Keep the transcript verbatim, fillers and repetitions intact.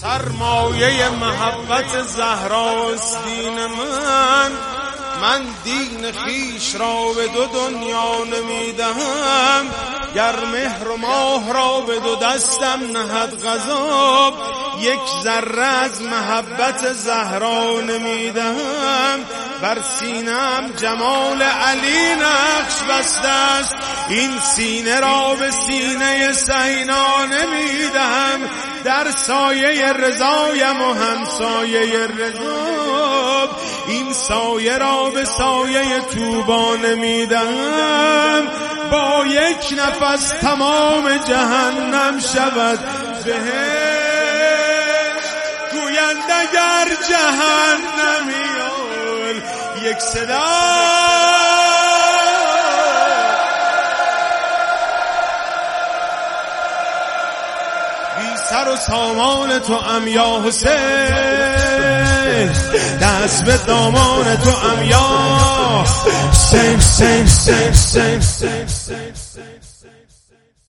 سرمایه محبت زهراست دین من، من دین خیش را به دو دنیا نمیدهم. گر مهر و ماه را به دو دستم نهد غضب، یک ذره از محبت زهرا نمیدهم. بر سینم جمال علی نقش بسته است، این سینه را به سینه سینا نمیدهم. در سایه رضایم و همسایه رضا، این سایه را به سایه طوبی نمیدهم. با یک نفس تمام جهنم شود بهشت، گویند اگر جهنمیان یک صدا بی سر و سامان تو ام یا حسین، دست به دامان تو ام یا حسین.